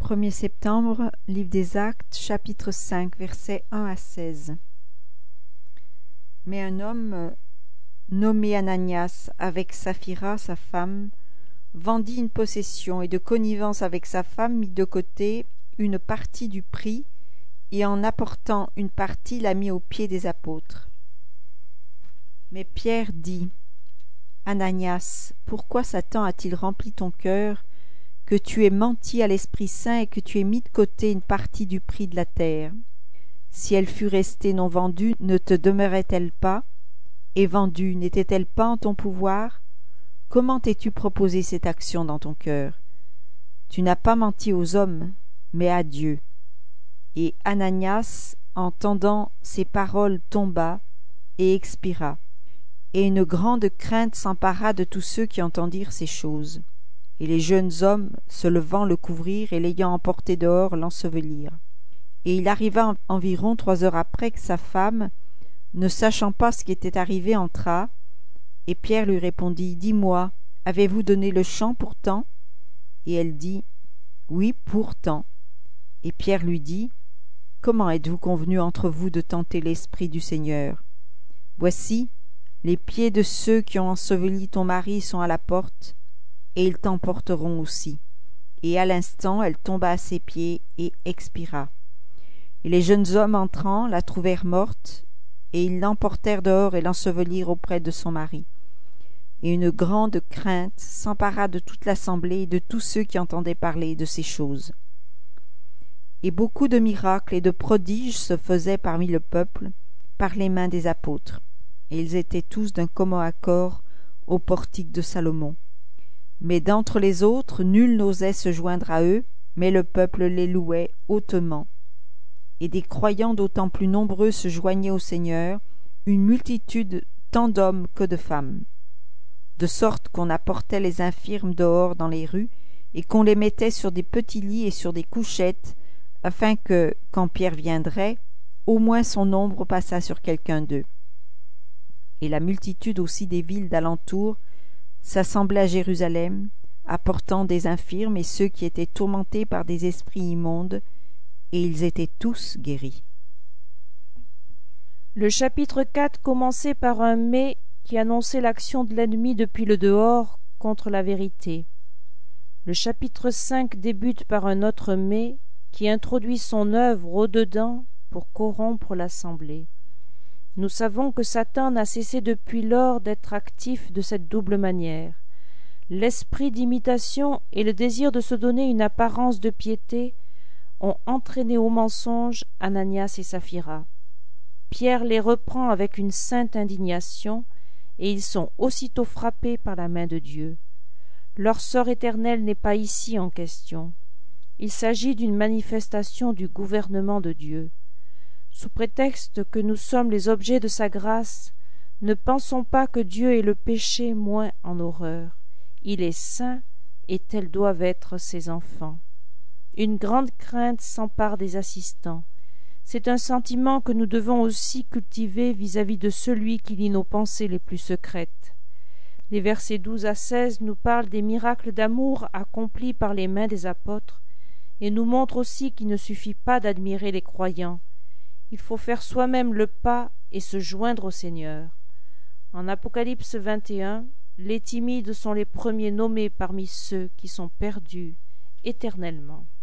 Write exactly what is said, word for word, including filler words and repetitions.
premier septembre, livre des Actes, chapitre cinq, versets un à seize. Mais un homme nommé Ananias, avec Saphira, sa femme, vendit une possession et de connivence avec sa femme mit de côté une partie du prix et en apportant une partie l'a mis aux pieds des apôtres. Mais Pierre dit: Ananias, pourquoi Satan a-t-il rempli ton cœur, que tu aies menti à l'Esprit Saint et que tu aies mis de côté une partie du prix de la terre? Si elle fût restée non vendue, ne te demeurait-elle pas? Et vendue, n'était-elle pas en ton pouvoir? Comment t'es-tu proposé cette action dans ton cœur? Tu n'as pas menti aux hommes, mais à Dieu. Et Ananias, entendant ces paroles, tomba et expira. Et une grande crainte s'empara de tous ceux qui entendirent ces choses. Et les jeunes hommes, se levant, le couvrirent, et l'ayant emporté dehors, l'ensevelirent. Et il arriva environ trois heures après que sa femme, ne sachant pas ce qui était arrivé, entra, et Pierre lui répondit: Dis-moi, avez-vous donné le champ pour tant? Et elle dit: Oui, pour tant. Et Pierre lui dit: Comment êtes-vous convenus entre vous de tenter l'Esprit du Seigneur? Voici, les pieds de ceux qui ont enseveli ton mari sont à la porte, et ils t'emporteront aussi. Et à l'instant, elle tomba à ses pieds et expira. Et les jeunes hommes entrant la trouvèrent morte, et ils l'emportèrent dehors et l'ensevelirent auprès de son mari. Et une grande crainte s'empara de toute l'assemblée et de tous ceux qui entendaient parler de ces choses. Et beaucoup de miracles et de prodiges se faisaient parmi le peuple par les mains des apôtres. Et ils étaient tous d'un commun accord au portique de Salomon. Mais d'entre les autres, nul n'osait se joindre à eux, mais le peuple les louait hautement. Et des croyants d'autant plus nombreux se joignaient au Seigneur, une multitude tant d'hommes que de femmes. De sorte qu'on apportait les infirmes dehors dans les rues, et qu'on les mettait sur des petits lits et sur des couchettes, afin que, quand Pierre viendrait, au moins son ombre passât sur quelqu'un d'eux. Et la multitude aussi des villes d'alentour s'assemblait à Jérusalem, apportant des infirmes et ceux qui étaient tourmentés par des esprits immondes, et ils étaient tous guéris. Le chapitre quatre commençait par un « mais » qui annonçait l'action de l'ennemi depuis le dehors contre la vérité. Le chapitre cinq débute par un autre « mais » qui introduit son œuvre au-dedans pour corrompre l'assemblée. Nous savons que Satan n'a cessé depuis lors d'être actif de cette double manière. L'esprit d'imitation et le désir de se donner une apparence de piété ont entraîné au mensonge Ananias et Saphira. Pierre les reprend avec une sainte indignation, et ils sont aussitôt frappés par la main de Dieu. Leur sort éternel n'est pas ici en question. Il s'agit d'une manifestation du gouvernement de Dieu. Sous prétexte que nous sommes les objets de sa grâce, ne pensons pas que Dieu ait le péché moins en horreur. Il est saint, et tels doivent être ses enfants. Une grande crainte s'empare des assistants. C'est un sentiment que nous devons aussi cultiver vis-à-vis de celui qui lit nos pensées les plus secrètes. Les versets douze à seize nous parlent des miracles d'amour accomplis par les mains des apôtres et nous montrent aussi qu'il ne suffit pas d'admirer les croyants. Il faut faire soi-même le pas et se joindre au Seigneur. En Apocalypse vingt et un, les timides sont les premiers nommés parmi ceux qui sont perdus éternellement.